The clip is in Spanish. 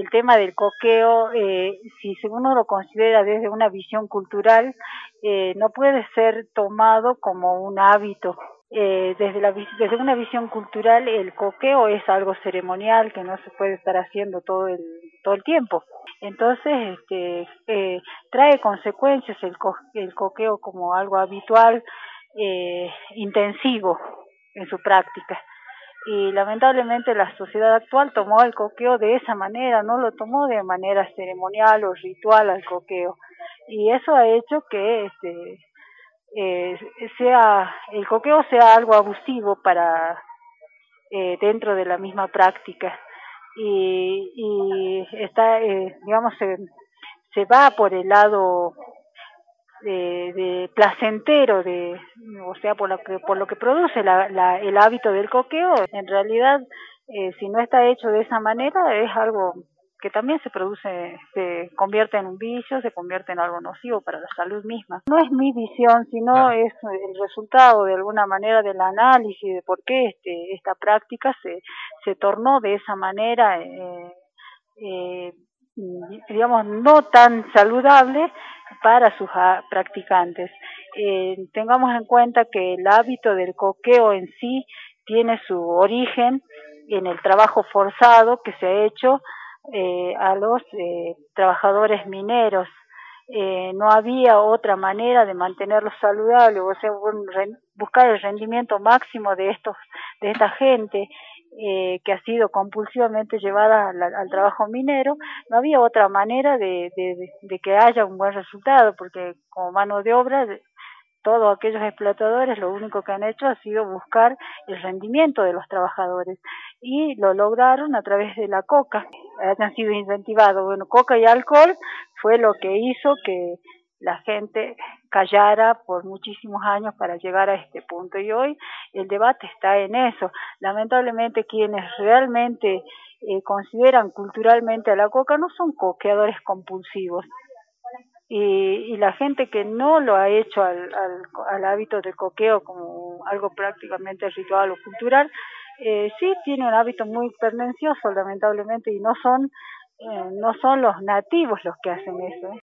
el tema del coqueo, si uno lo considera desde una visión cultural, no puede ser tomado como un hábito. Desde una visión cultural, el coqueo es algo ceremonial que no se puede estar haciendo todo el tiempo. Entonces, trae consecuencias el coqueo como algo habitual, intensivo en su práctica. Y lamentablemente la sociedad actual tomó el coqueo de esa manera, no lo tomó de manera ceremonial o ritual al coqueo. Y eso ha hecho que el coqueo sea algo abusivo para dentro de la misma práctica. Y está, digamos, se va por el lado de placentero, o sea, por lo que produce el hábito del coqueo. En realidad, si no está hecho de esa manera, es algo que también se convierte en un vicio, se convierte en algo nocivo para la salud misma. No es mi visión, sino Claro. es el resultado de alguna manera del análisis de por qué esta práctica se tornó de esa manera, eh, digamos, no tan saludable para sus practicantes. Tengamos en cuenta que el hábito del coqueo en sí tiene su origen en el trabajo forzado que se ha hecho a los trabajadores mineros. No había otra manera de mantenerlos saludables, o sea, buscar el rendimiento máximo de esta gente que ha sido compulsivamente llevada al trabajo minero. No había otra manera de que haya un buen resultado, porque como mano de obra, todos aquellos explotadores lo único que han hecho ha sido buscar el rendimiento de los trabajadores, y lo lograron a través de la coca. Han sido incentivados. Bueno, coca y alcohol fue lo que hizo que la gente callara por muchísimos años para llegar a este punto, y hoy el debate está en eso. Lamentablemente quienes realmente consideran culturalmente a la coca no son coqueadores compulsivos, y la gente que no lo ha hecho al hábito del coqueo como algo prácticamente ritual o cultural, sí tiene un hábito muy pernicioso, lamentablemente, y no son los nativos los que hacen eso.